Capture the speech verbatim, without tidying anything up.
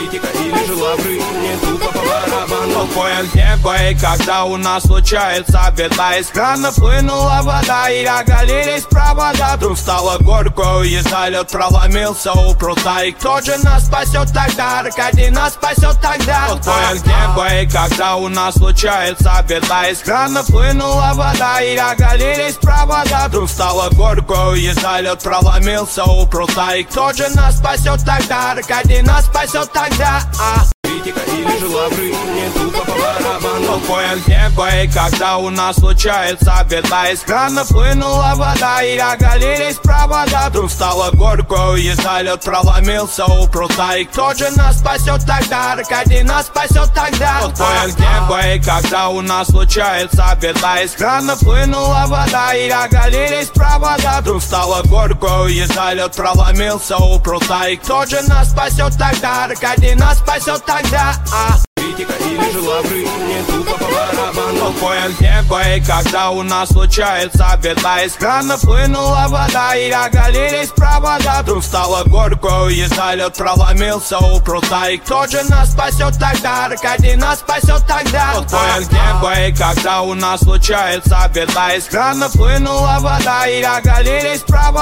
критика или же лавры, мне тупо по барабану. Толпой небо, и когда у нас случается беда, из кранов хлынула вода и оголились провода. Вдруг стало горько, и за лед проломился у прута. И кто же нас спасет тогда? Аркадий нас спасет тогда. Толпой небо, и когда у нас случается беда, из кранов хлынула вода и оголились провода. Вдруг стало горько, и за лед проломился у прута. И кто же нас спасет тогда? Аркадий нас спасет тогда. А критика или же лавры, мне тупо по барабану. Толпой небо, и когда у нас случается беда, из кранов хлынула вода и оголились провода. Вдруг стало горько, и за лед проломился у прута. И кто же нас спасет тогда? Аркадий нас спасет тогда. Толпой небо, и когда у нас случается беда, из кранов хлынула вода и оголились провода. Вдруг стало горько, и за лед проломился у прута. И кто же нас спасет тогда? Аркадий нас спасет тогда. А критика или же лавры, мне тупо по барабану. Толпой небо, и когда у нас случается беда, из кранов хлынула вода и оголились провода. Вдруг стало горько, и за лед проломился у прута. И кто же нас спасет тогда? Аркадий нас спасет тогда. Толпой небо, и когда у нас случается беда, из кранов хлынула вода и оголились провода.